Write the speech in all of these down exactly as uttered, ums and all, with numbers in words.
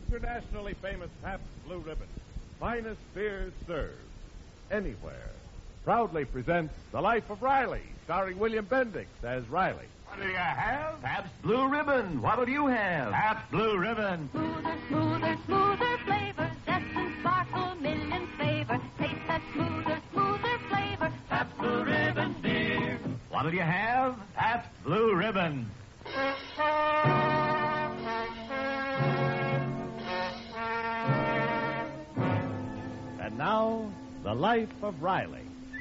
internationally famous Pabst Blue Ribbon, finest beers served anywhere, proudly presents The Life of Riley, starring William Bendix as Riley. What do you have? Pabst Blue Ribbon. What'll you have? Pabst Blue Ribbon. Smoother, smoother, smoother flavor. Zest and sparkle, millions favor. Taste that smoother, smoother flavor. Pabst Blue Ribbon beer. What'll you have? Pabst Blue Ribbon. And now, The Life of Riley.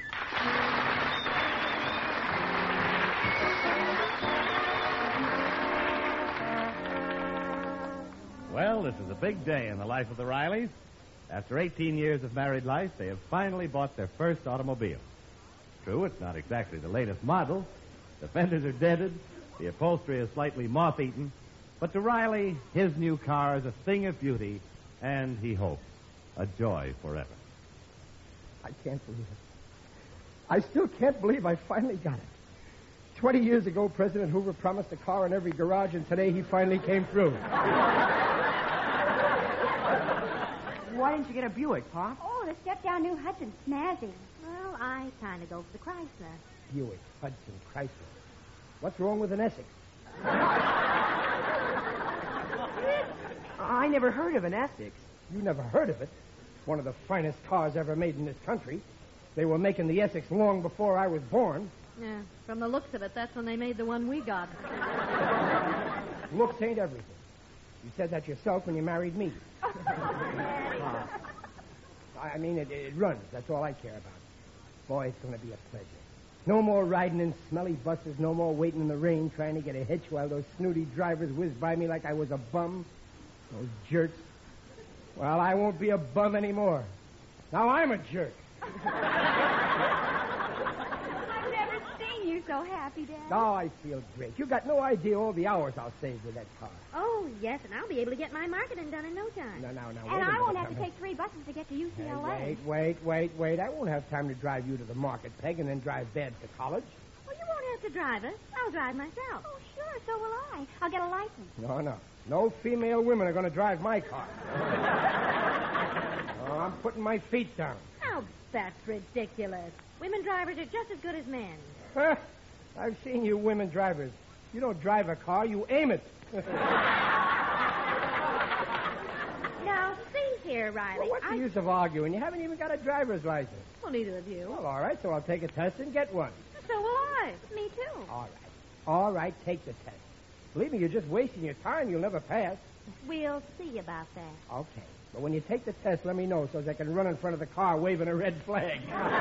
Well, this is a big day in the life of the Rileys. After eighteen years of married life, they have finally bought their first automobile. True, it's not exactly the latest model. The fenders are dented, the upholstery is slightly moth-eaten, but to Riley, his new car is a thing of beauty, and he hopes, a joy forever. I can't believe it. I still can't believe I finally got it. Twenty years ago, President Hoover promised a car in every garage, and today he finally came through. Why didn't you get a Buick, Pop? Oh, the step-down new Hudson, snazzy. Well, I kind of go for the Chrysler. Buick, Hudson, Chrysler. What's wrong with an Essex? I never heard of an Essex. You never heard of it? One of the finest cars ever made in this country. They were making the Essex long before I was born. Yeah, from the looks of it, that's when they made the one we got. Looks ain't everything. You said that yourself when you married me. uh, I mean, it, it runs. That's all I care about. Boy, it's going to be a pleasure. No more riding in smelly buses. No more waiting in the rain trying to get a hitch while those snooty drivers whiz by me like I was a bum. Those jerks. Well, I won't be a bum anymore. Now I'm a jerk. I've never seen you so happy, Dad. Oh, I feel great. You got no idea all the hours I'll save with that car. Oh, yes, and I'll be able to get my marketing done in no time. No, no, no. And I won't have to take three buses to get to U C L A. Hey, wait, wait, wait, wait. I won't have time to drive you to the market, Peg, and then drive Babs to college. Well, you won't have to drive us. I'll drive myself. Oh, sure, so will I. I'll get a license. No, no. No female women are going to drive my car. Oh, I'm putting my feet down. Oh, that's ridiculous. Women drivers are just as good as men. Huh? I've seen you women drivers. You don't drive a car, you aim it. Now, see here, Riley. Well, what's I... the use of arguing? You haven't even got a driver's license. Well, neither of you. Well, all right, so I'll take a test and get one. So will I. Me too. All right. All right, take the test. Believe me, you're just wasting your time. You'll never pass. We'll see about that. Okay. But when you take the test, let me know so as I can run in front of the car waving a red flag.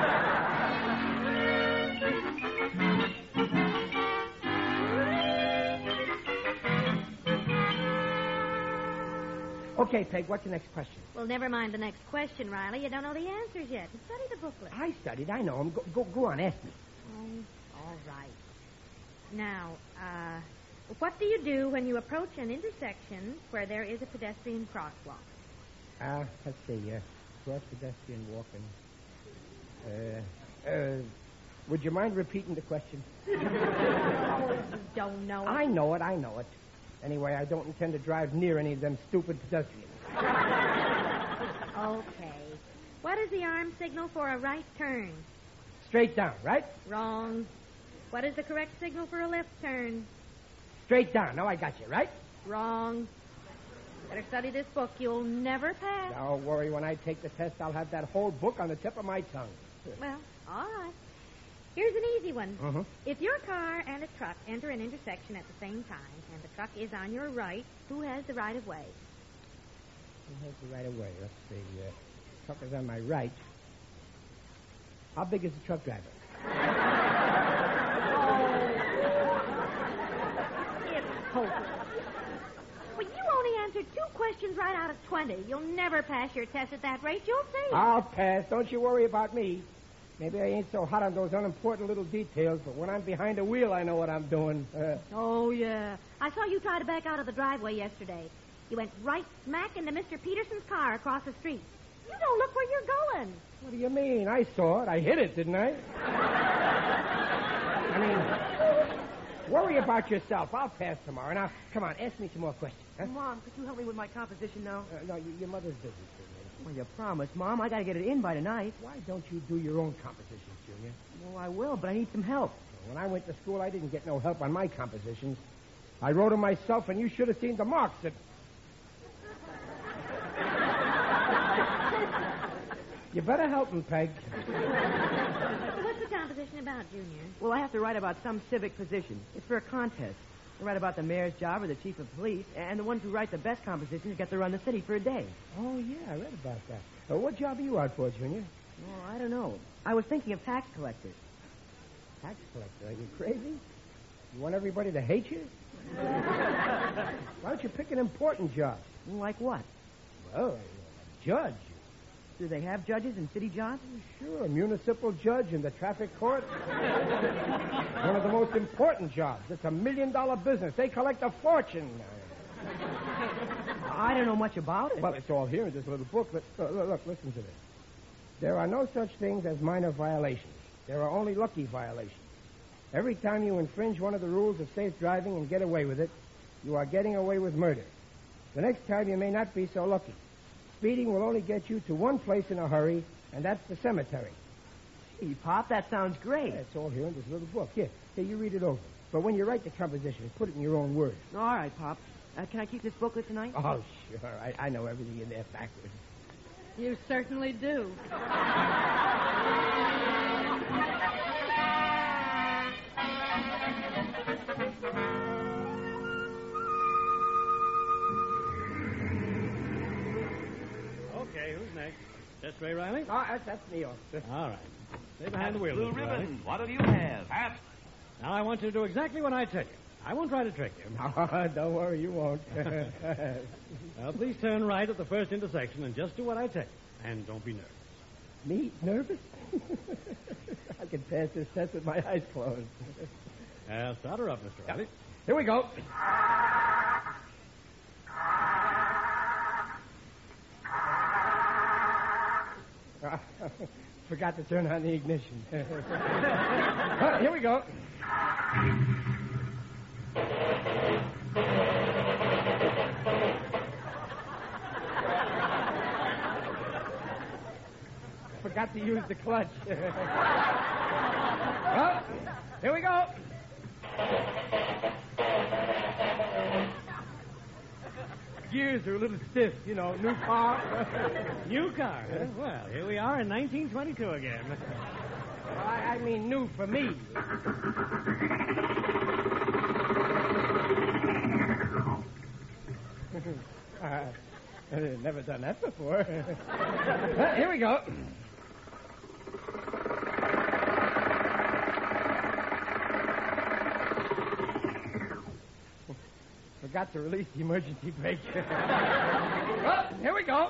Okay, Peg, what's the next question? Well, never mind the next question, Riley. You don't know the answers yet. Study the booklet. I studied. I know 'em. Go, go, go on, ask me. Oh, all right. Now, uh, what do you do when you approach an intersection where there is a pedestrian crosswalk? Uh, let's see. Uh, cross pedestrian walking. Uh, uh, would you mind repeating the question? Oh, you don't know it. I know it. I know it. Anyway, I don't intend to drive near any of them stupid pedestrians. Okay. What is the arm signal for a right turn? Straight down, right? Wrong. What is the correct signal for a left turn? Straight down. Now I got you, right? Wrong. Better study this book. You'll never pass. Don't worry. When I take the test, I'll have that whole book on the tip of my tongue. Well, all right. Here's an easy one. Uh-huh. If your car and a truck enter an intersection at the same time, and the truck is on your right, who has the right of way? Who has the right of way? Let's see. Uh, truck is on my right. How big is the truck driver? It's hopeless. Well, you only answered two questions right out of twenty. You'll never pass your test at that rate. You'll see. I'll pass. Don't you worry about me. Maybe I ain't so hot on those unimportant little details, but when I'm behind the wheel, I know what I'm doing. Uh, oh, yeah. I saw you try to back out of the driveway yesterday. You went right smack into Mister Peterson's car across the street. You don't look where you're going. What do you mean? I saw it. I hit it, didn't I? I mean, Worry about yourself. I'll pass tomorrow. Now, come on, ask me some more questions. Huh? Mom, could you help me with my composition now? Uh, no, you, your mother's busy, Junior. Well, you promised, Mom. I got to get it in by tonight. Why don't you do your own compositions, Junior? Well, I will, but I need some help. When I went to school, I didn't get no help on my compositions. I wrote them myself, and you should have seen the marks that... You better help him, Peg. What's the composition about, Junior? Well, I have to write about some civic position. It's for a contest. I write about the mayor's job or the chief of police, and the ones who write the best compositions get to run the city for a day. Oh, yeah, I read about that. Uh, what job are you out for, Junior? Well, I don't know. I was thinking of tax collector. Tax collector? Are you crazy? You want everybody to hate you? Why don't you pick an important job? Like what? Well, a judge. Do they have judges in city jobs? Sure, a municipal judge in the traffic court. One of the most important jobs. It's a million-dollar business. They collect a fortune. I don't know much about it. Well, it's all here in this little book. But look, look, look, listen to this. There are no such things as minor violations. There are only lucky violations. Every time you infringe one of the rules of safe driving and get away with it, you are getting away with murder. The next time you may not be so lucky. Speeding will only get you to one place in a hurry, and that's the cemetery. Gee, Pop, that sounds great. Yeah, it's all here in this little book. Here, here, you read it over. But when you write the composition, put it in your own words. All right, Pop. Uh, can I keep this booklet tonight? Oh, sure. I, I know everything in there backwards. You certainly do. Okay, who's next? That's Ray Riley? Oh, that's, that's me, officer. All right. Stay behind the wheel, Blue Mister Riley. ribbon. What'll you have? Pat, Now, I want you to do exactly what I tell you. I won't try to trick you. No, don't worry, you won't. Now, please turn right at the first intersection and just do what I tell you. And don't be nervous. Me? Nervous? I can pass this test with my eyes closed. Uh, start her up, Mister Riley. Here we go. Forgot to turn on the ignition. Well, here we go. Forgot to use the clutch. Well, here we go. Gears are a little stiff, you know, new car. New car, huh? Well, here we are in nineteen twenty-two again. I, I mean new for me. uh, I've never done that before. Well, here we go. Forgot to release the emergency brake. Well, here we go.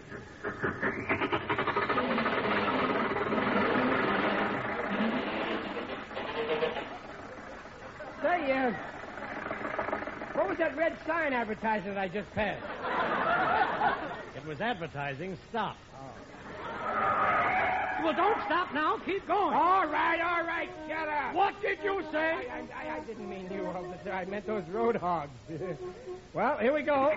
Say, uh, what was that red sign advertising that I just passed? It was advertising. Stop. Well, don't stop now. Keep going. All right, all right. Shut up. What did you say? I, I, I didn't mean you, officer. I meant those road hogs. Well, here we go.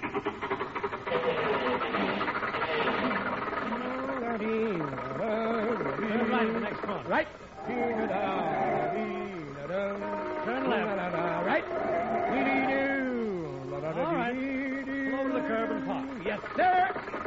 Turn right at the next corner. Right. Turn left. Right. All right. Pull over the curb and park. Yes, sir.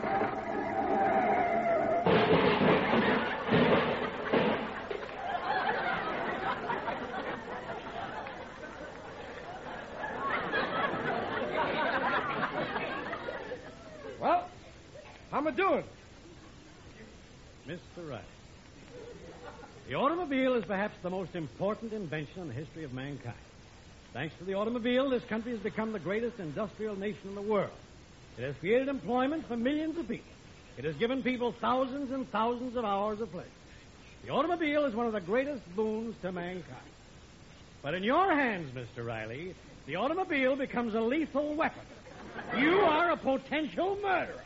Well, how am I doing? Mister Riley, the automobile is perhaps the most important invention in the history of mankind. Thanks to the automobile, this country has become the greatest industrial nation in the world. It has created employment for millions of people. It has given people thousands and thousands of hours of pleasure. The automobile is one of the greatest boons to mankind. But in your hands, Mister Riley, the automobile becomes a lethal weapon. You are a potential murderer.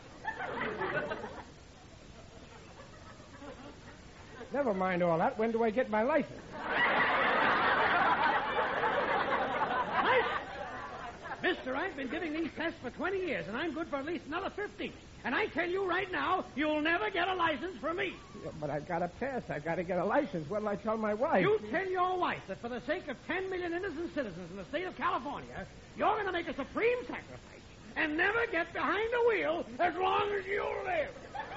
Never mind all that. When do I get my license? Mister, I've been giving these tests for twenty years, and I'm good for at least another fifty. And I tell you right now, you'll never get a license from me. Yeah, but I got to pass. I got to get a license. What'll I tell my wife? You tell your wife that for the sake of ten million innocent citizens in the state of California, you're going to make a supreme sacrifice and never get behind the wheel as long as you live.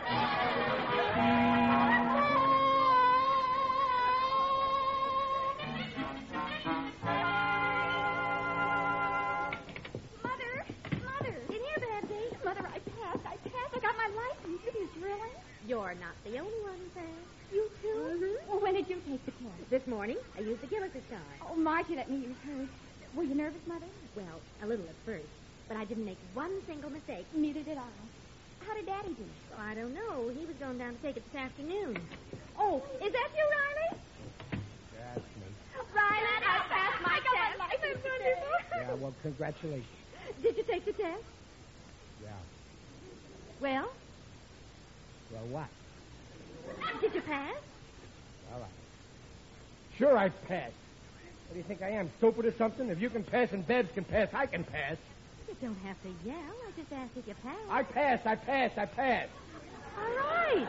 Mother, Mother. In here, Betsy. Mother, I passed. I passed. I got my license. It is really. You're not the only one, Sam. You too? Mm-hmm. Well, when did you take the test? This morning, I used the Gilliker's car. Oh, Margie let me use hers. Were you nervous, Mother? Well, a little at first, but I didn't make one single mistake. Neither did I. How did Daddy do? Well, I don't know. He was going down to take it this afternoon. Oh, is that you, Riley? That's me. Riley, I passed my test. That's wonderful. Yeah, well, congratulations. Did you take the test? Yeah. Well, Well, what? did you pass? All right. Sure, I passed. What do you think I am, stupid or something? If you can pass and Babs can pass, I can pass. You don't have to yell. I just asked if you passed. I passed, I passed, I passed. All right.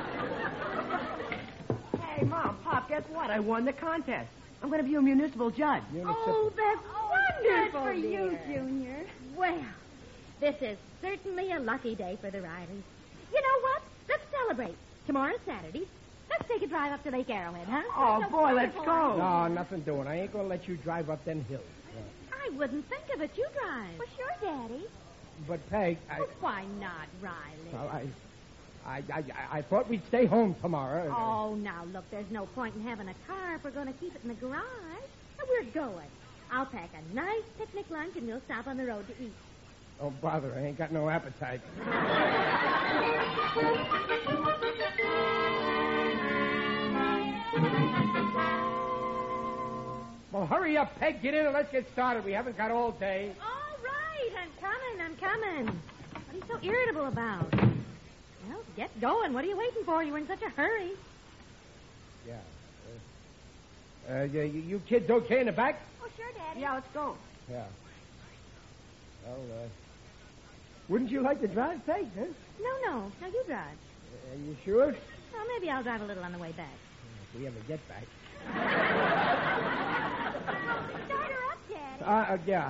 Hey, Mom, Pop, guess what? I won the contest. I'm going to be a municipal judge. Oh, that's wonderful, Good for dear. you, Junior. Well, this is certainly a lucky day for the Rileys. You know what? Let's celebrate. Tomorrow's Saturday. Let's take a drive up to Lake Arrowhead, huh? Oh, That's a boy, let's wonderful go. No, nothing doing. I ain't going to let you drive up them hills. I wouldn't think of it. You drive. Well, sure, Daddy. But, Peg, I... Well, why not, Riley? Well, I, I, I, I thought we'd stay home tomorrow. Oh, now, look, there's no point in having a car if we're going to keep it in the garage. Now, we're going. I'll pack a nice picnic lunch, and we'll stop on the road to eat. Don't bother. I ain't got no appetite. Well, hurry up, Peg. Get in and let's get started. We haven't got all day. All right, I'm coming, I'm coming. What are you so irritable about? Well, get going. What are you waiting for? You were in such a hurry. Yeah. Uh, uh, you, you kids okay in the back? Oh, sure, Daddy. Yeah, let's go. Yeah. Well, uh, wouldn't you like to drive, Peg, huh? No, no. Now you drive. Are you sure? Well, maybe I'll drive a little on the way back. If we ever get back. Start her up, Daddy. Uh, uh yeah.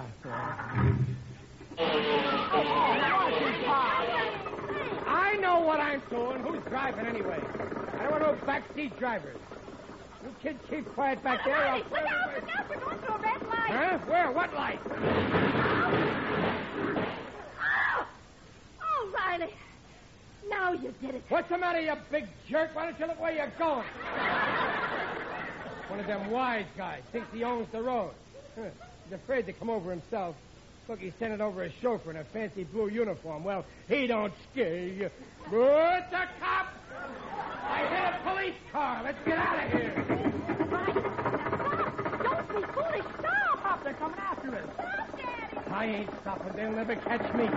I know what I'm doing. Who's driving anyway? I don't want no backseat drivers. You kids keep quiet back there. I'll... Look out, look out. We're going through a red light. Huh? Where? What light? Oh! Oh, Riley. Now you did it. What's the matter, you big jerk? Why don't you look where you're going? One of them wise guys thinks he owns the road. Huh. He's afraid to come over himself. Look, he's sending over a chauffeur in a fancy blue uniform. Well, he don't scare you. It's a cop! I hit a police car. Let's get out of here. Don't be foolish. Stop. Pop, they're coming after us. Stop, Daddy. I ain't stopping. They'll never catch me.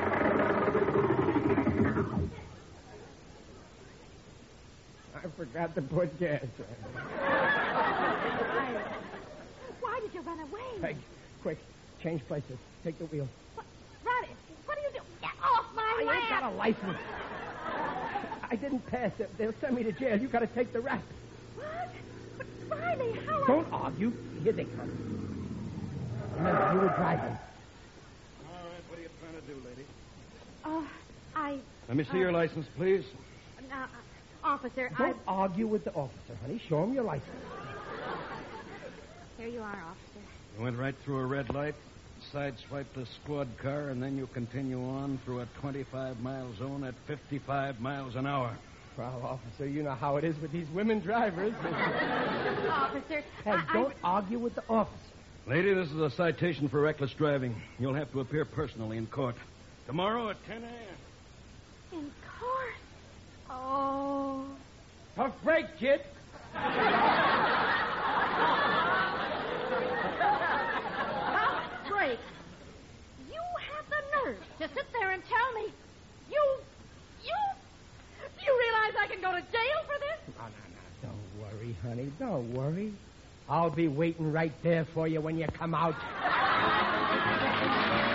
I forgot to put gas in. Why did you run away? Peg, quick. Change places. Take the wheel. What? Riley, what are you doing? Get off my I lap. ain't got a license. I didn't pass it. They'll send me to jail. You got to take the rap. What? But, Riley, how... Don't argue. Here they come. Remember, you were driving. All right, what are you trying to do, lady? Oh, I... Let me see Uh, your license, please. Uh, uh, officer, I... Don't argue with the officer, honey. Show him your license. Here you are, officer. You went right through a red light, sideswiped the squad car, and then you continue on through a twenty-five mile zone at fifty-five miles an hour. Well, officer, you know how it is with these women drivers. Officer, Hey, I... don't argue with the officer. Lady, this is a citation for reckless driving. You'll have to appear personally in court. Tomorrow at ten a.m. In court? Oh... Tough break, kid. Tough break. You have the nerve to sit there and tell me you... You... You realize I can go to jail for this? No, no, no. Don't worry, honey. Don't worry. I'll be waiting right there for you when you come out.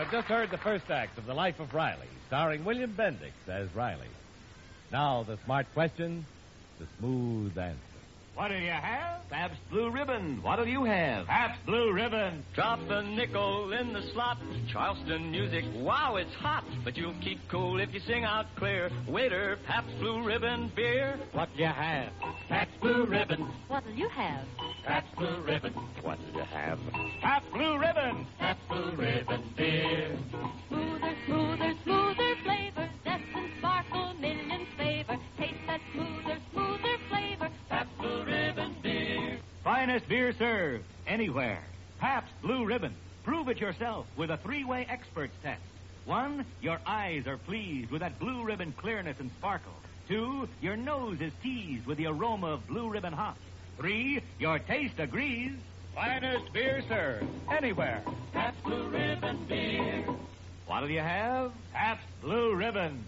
have just heard the first act of The Life of Riley, starring William Bendix as Riley. Now, the smart question, the smooth answer. What'll you have? Pabst Blue Ribbon. What'll you have? Pabst Blue Ribbon. Drop a nickel in the slot. Charleston music, wow, it's hot. But you'll keep cool if you sing out clear. Waiter, Pabst Blue Ribbon beer. What'll you have? Pabst Blue Ribbon. What'll you have? Pabst Blue Ribbon. What'll you have? Pabst Blue Ribbon. Pabst Blue Ribbon beer. Smoother, smoother, smoother flavor. Zest and sparkle, millions favor. Taste that smoother, smoother flavor. Pabst Blue Ribbon beer. Finest beer served anywhere. Pabst Blue Ribbon. Prove it yourself with a three-way experts test. One, your eyes are pleased with that Blue Ribbon clearness and sparkle. Two, your nose is teased with the aroma of Blue Ribbon hops. Three, your taste agrees. Finest beer served anywhere. Pabst Blue Ribbon beer. What'll you have? Pabst Blue Ribbon.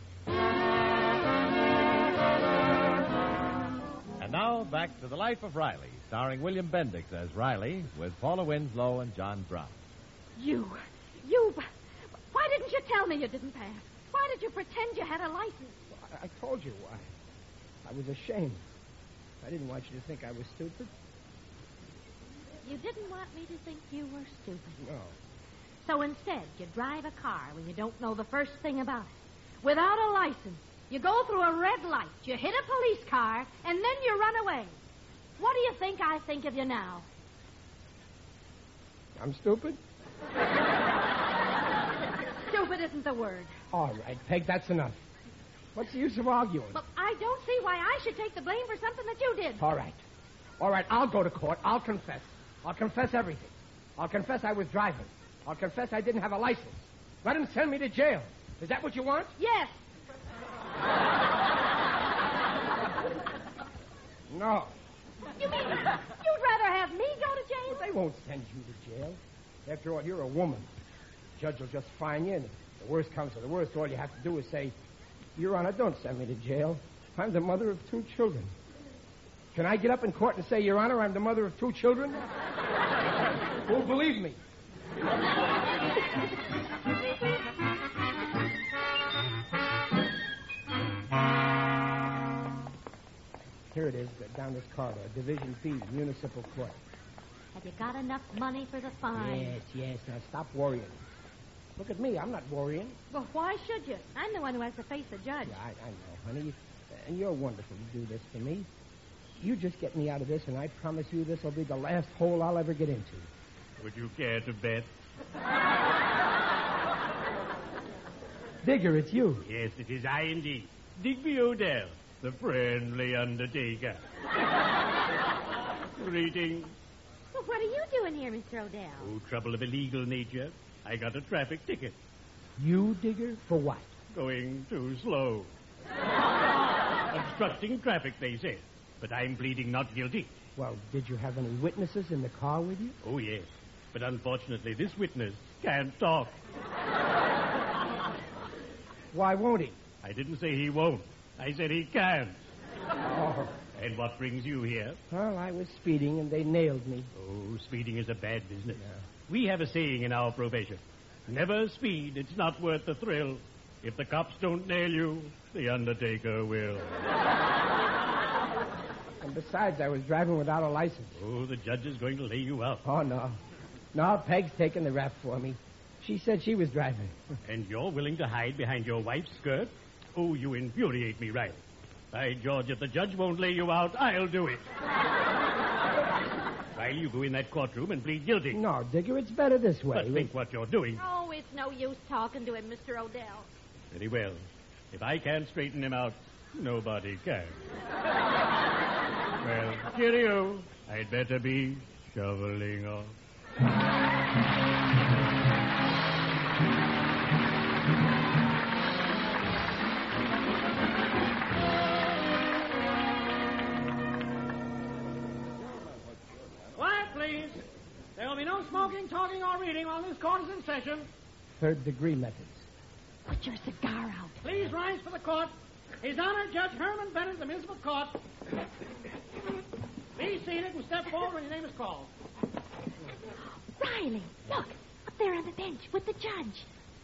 And now, back to The Life of Riley, starring William Bendix as Riley, with Paula Winslow and John Brown. You, you, why didn't you tell me you didn't pass? Why did you pretend you had a license? I, I told you. I, I was ashamed. I didn't want you to think I was stupid. You didn't want me to think you were stupid. No. So instead, you drive a car when you don't know the first thing about it. Without a license. You go through a red light, you hit a police car, and then you run away. What do you think I think of you now? I'm stupid? Stupid isn't the word. All right, Peg, that's enough. What's the use of arguing? Well, I don't see why I should take the blame for something that you did. All right. All right, I'll go to court. I'll confess. I'll confess everything. I'll confess I was driving. I'll confess I didn't have a license. Let him send me to jail. Is that what you want? Yes. No. You mean you'd rather have me go to jail? They won't send you to jail. After all, you're a woman. The judge will just fine you, and if the worst comes to the worst, all you have to do is say, Your Honor, don't send me to jail. I'm the mother of two children. Can I get up in court and say, Your Honor, I'm the mother of two children? Who'll believe me? Here it is, down this corridor, Division B, Municipal Court. Have you got enough money for the fine? Yes, yes. Now stop worrying. Look at me. I'm not worrying. Well, why should you? I'm the one who has to face the judge. Yeah, I, I know, honey. And you're wonderful to do this for me. You just get me out of this, and I promise you this will be the last hole I'll ever get into. Would you care to bet? Digger, it's you. Yes, it is I indeed. Digby Odell, the friendly undertaker. Greetings. Well, what are you doing here, Mister Odell? Oh, trouble of a legal nature. I got a traffic ticket. You, Digger? For what? Going too slow. Obstructing traffic, they say. But I'm pleading not guilty. Well, did you have any witnesses in the car with you? Oh, yes. But unfortunately, this witness can't talk. Why won't he? I didn't say he won't. I said he can't. Oh. And what brings you here? Well, I was speeding, and they nailed me. Oh, speeding is a bad business. Yeah. We have a saying in our profession. Never speed. It's not worth the thrill. If the cops don't nail you, the undertaker will. And besides, I was driving without a license. Oh, the judge is going to lay you out. Oh, no. No, Peg's taking the rap for me. She said she was driving. And you're willing to hide behind your wife's skirt? Oh, you infuriate me, Riley. By George, if the judge won't lay you out, I'll do it. Riley, you go in that courtroom and plead guilty. No, Digger, it's better this way. But think what you're doing. Oh, it's no use talking to him, Mister Odell. Very well. If I can't straighten him out, nobody can. Well, cheerio. I'd better be shoveling off. Quiet, please. There will be no smoking, talking, or reading while this court is in session. Third degree methods. Put your cigar out. Please rise for the court. His Honor, Judge Herman Bennett, the municipal court. Be seated and step forward when your name is called. Riley, look. Up there on the bench with the judge.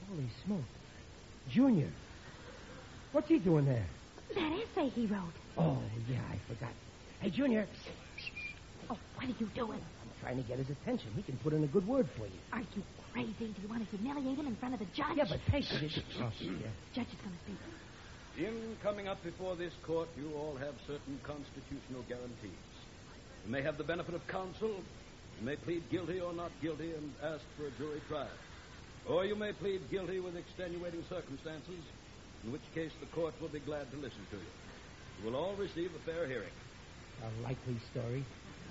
Holy smoke. Junior. What's he doing there? That essay he wrote. Oh, yeah, I forgot. Hey, Junior. Oh, what are you doing? I'm trying to get his attention. He can put in a good word for you. Are you crazy? Do you want to humiliate him in front of the judge? Yeah, but take it. Oh, yeah. Judge is going to speak. In coming up before this court, you all have certain constitutional guarantees. You may have the benefit of counsel. You may plead guilty or not guilty and ask for a jury trial. Or you may plead guilty with extenuating circumstances, in which case the court will be glad to listen to you. You will all receive a fair hearing. A likely story.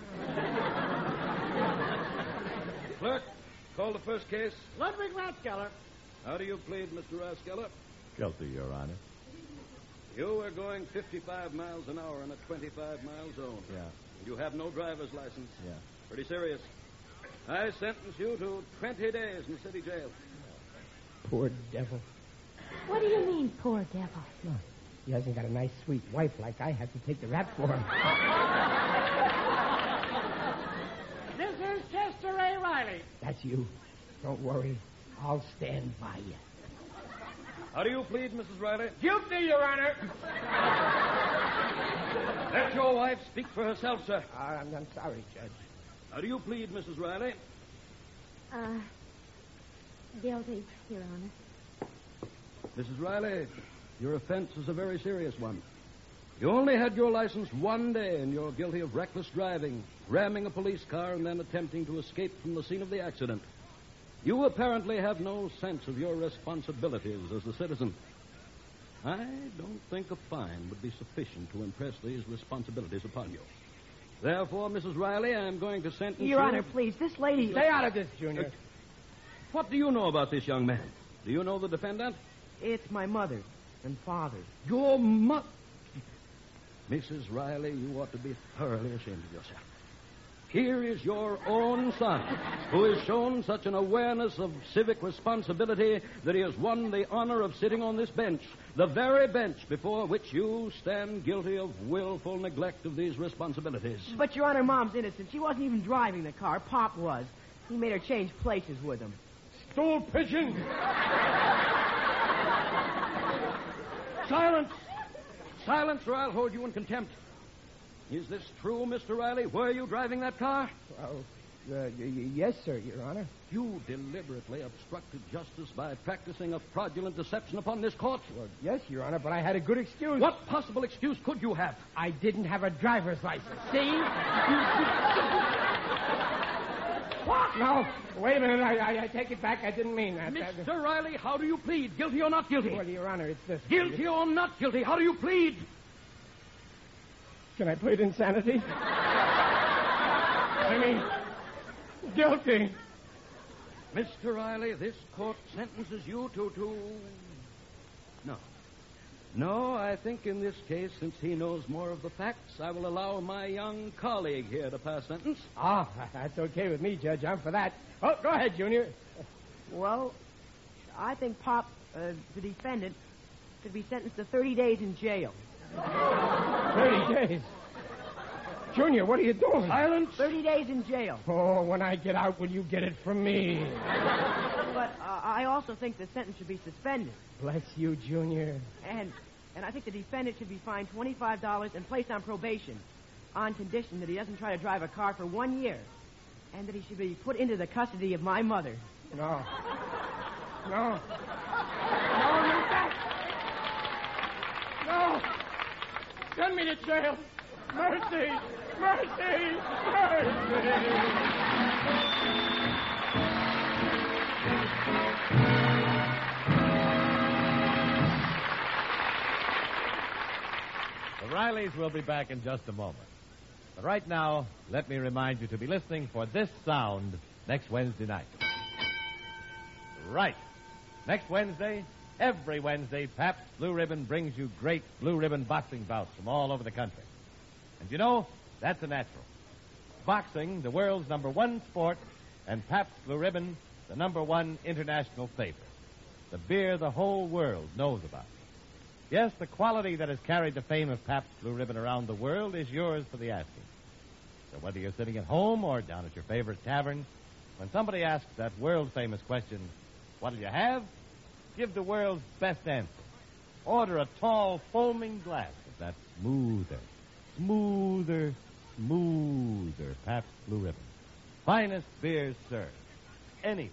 Clerk, call the first case. Ludwig Rathskeller. How do you plead, Mister Rathskeller? Guilty, Your Honor. You are going fifty-five miles an hour in a twenty-five mile zone. Yeah. You have no driver's license. Yeah. Pretty serious. I sentence you to twenty days in city jail. Poor devil. What do you mean, poor devil? No, he hasn't got a nice, sweet wife like I have to take the rap for him. This is Chester A. Riley. That's you. Don't worry. I'll stand by you. How do you plead, Missus Riley? Guilty, Your Honor. Let your wife speak for herself, sir. Uh, I'm, I'm sorry, Judge. How do you plead, Missus Riley? Uh, guilty, Your Honor. Missus Riley, your offense is a very serious one. You only had your license one day, and you're guilty of reckless driving, ramming a police car, and then attempting to escape from the scene of the accident. You apparently have no sense of your responsibilities as a citizen. I don't think a fine would be sufficient to impress these responsibilities upon you. Therefore, Missus Riley, I'm going to sentence Your you... Honor, please, this lady... Stay out of this, Junior. Uh, what do you know about this young man? Do you know the defendant? It's my mother and father. Your mother... Missus Riley, you ought to be thoroughly ashamed of yourself. Here is your own son, who has shown such an awareness of civic responsibility that he has won the honor of sitting on this bench, the very bench before which you stand guilty of willful neglect of these responsibilities. But, Your Honor, Mom's innocent. She wasn't even driving the car. Pop was. He made her change places with him. Stool pigeon! Silence! Silence, or I'll hold you in contempt. Is this true, Mister Riley? Were you driving that car? Oh, uh, y- y- yes, sir, Your Honor. You deliberately obstructed justice by practicing a fraudulent deception upon this court? Well, yes, Your Honor, but I had a good excuse. What possible excuse could you have? I didn't have a driver's license. See? What? No, wait a minute. I, I, I take it back. I didn't mean that. Mister Riley, how do you plead? Guilty or not guilty? Well, Your Honor, it's this. Guilty or not guilty? How do you plead? Can I plead insanity? I mean, guilty. Mister Riley, this court sentences you to, to... No. No, I think in this case, since he knows more of the facts, I will allow my young colleague here to pass sentence. Ah, that's okay with me, Judge. I'm for that. Oh, go ahead, Junior. Well, I think Pop, uh, the defendant, could be sentenced to thirty days in jail. Thirty days. Junior, what are you doing? Silence. thirty days in jail. Oh, when I get out, will you get it from me? But uh, I also think the sentence should be suspended. Bless you, Junior. And and I think the defendant should be fined twenty-five dollars and placed on probation on condition that he doesn't try to drive a car for one year and that he should be put into the custody of my mother. No. No. No, you don't. No. Send me to jail. Mercy. Mercy. Mercy. The Rileys will be back in just a moment. But right now, let me remind you to be listening for this sound next Wednesday night. Right. Next Wednesday, every Wednesday, Pabst Blue Ribbon brings you great Blue Ribbon boxing bouts from all over the country. And you know, that's a natural. Boxing, the world's number one sport, and Pabst Blue Ribbon, the number one international favorite. The beer the whole world knows about. Yes, the quality that has carried the fame of Pabst Blue Ribbon around the world is yours for the asking. So whether you're sitting at home or down at your favorite tavern, when somebody asks that world-famous question, what'll you have? give the world's best answer. Order a tall, foaming glass of that smoother, smoother, smoother Pabst Blue Ribbon. Finest beer served anywhere.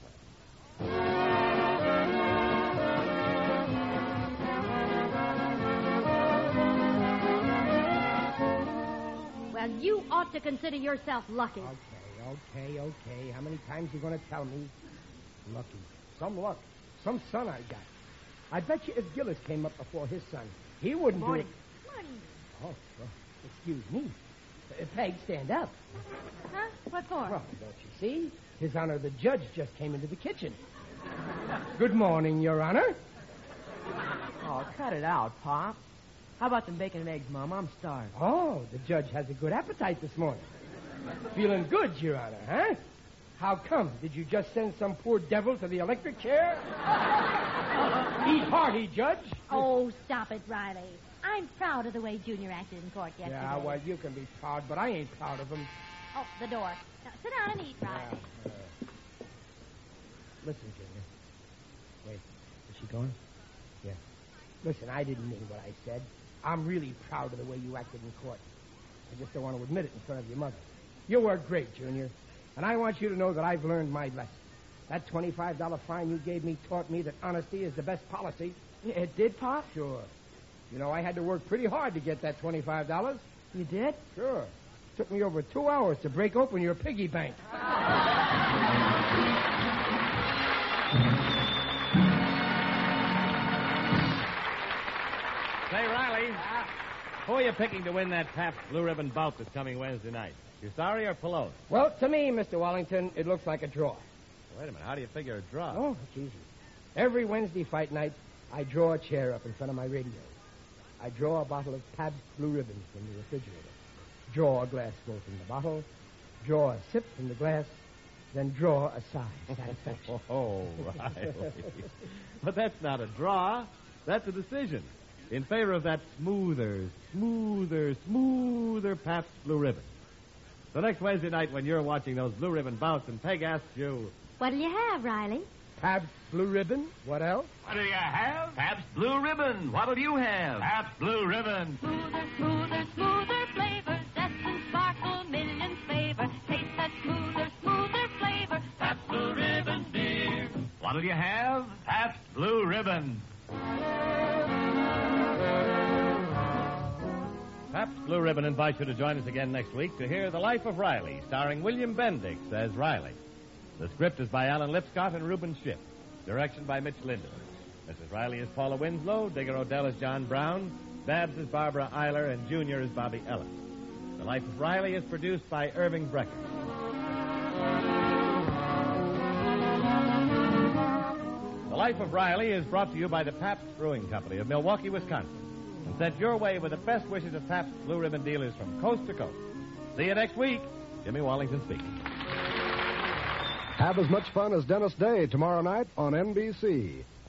Well, you ought to consider yourself lucky. Okay, okay, okay. How many times you going to tell me? Lucky. Some luck. Some son I got. I bet you if Gillis came up before his son, he wouldn't Morning. do it. Morning. Oh, well, excuse me. Uh, Peg, stand up. Huh? What for? Well, don't you see? His Honor, the judge just came into the kitchen. Good morning, Your Honor. Oh, cut it out, Pop. How about some bacon and eggs, Mom? I'm starved. Oh, the judge has a good appetite this morning. Feeling good, Your Honor, huh? How come? Did you just send some poor devil to the electric chair? Eat hearty, Judge. Oh, stop it, Riley. I'm proud of the way Junior acted in court yesterday. Yeah, well, you can be proud, but I ain't proud of him. Oh, the door. Now, sit down and eat, Riley. Uh, uh, listen, Junior. Wait, is she going? Yeah. Listen, I didn't mean what I said. I'm really proud of the way you acted in court. I just don't want to admit it in front of your mother. You were great, Junior. And I want you to know that I've learned my lesson. That twenty-five dollars fine you gave me taught me that honesty is the best policy. Yeah, it did, Pop? Sure. You know, I had to work pretty hard to get that twenty-five dollars. You did? Sure. Took me over two hours to break open your piggy bank. Say, Riley, who are you picking to win that Pabst Blue Ribbon bout this coming Wednesday night? Usari or Pelosi? Well, to me, Mister Wallington, it looks like a draw. Wait a minute. How do you figure a draw? Oh, it's easy. Every Wednesday fight night, I draw a chair up in front of my radio. I draw a bottle of Pabst Blue Ribbon from the refrigerator. Draw a glassful from the bottle. Draw a sip from the glass. Then draw a sigh. Satisfaction. Oh, Riley. But that's not a draw. That's a decision in favor of that smoother, smoother, smoother Pabst Blue Ribbon. So next Wednesday night when you're watching those Blue Ribbon bouts and Peg asks you... What'll you have, Riley? Pabst Blue Ribbon? What else? What do you have? Pabst Blue Ribbon. What'll you have? Pabst Blue Ribbon. Smoother, smoother, smoother flavor. Zest and sparkle, millions favor. Taste that smoother, smoother flavor. Pabst Blue Ribbon beer. What'll you have? Pabst Blue Ribbon. Pabst Blue Ribbon invites you to join us again next week to hear The Life of Riley, starring William Bendix as Riley. The script is by Alan Lipscott and Reuben Schiff. Direction by Mitch Linden. Missus Riley is Paula Winslow, Digger Odell is John Brown, Babs is Barbara Eiler, and Junior is Bobby Ellis. The Life of Riley is produced by Irving Brecker. The Life of Riley is brought to you by the Pabst Brewing Company of Milwaukee, Wisconsin, and sent your way with the best wishes of Pabst Blue Ribbon dealers from coast to coast. See you next week. Jimmy Wallington speaking. Have as much fun as Dennis Day tomorrow night on N B C.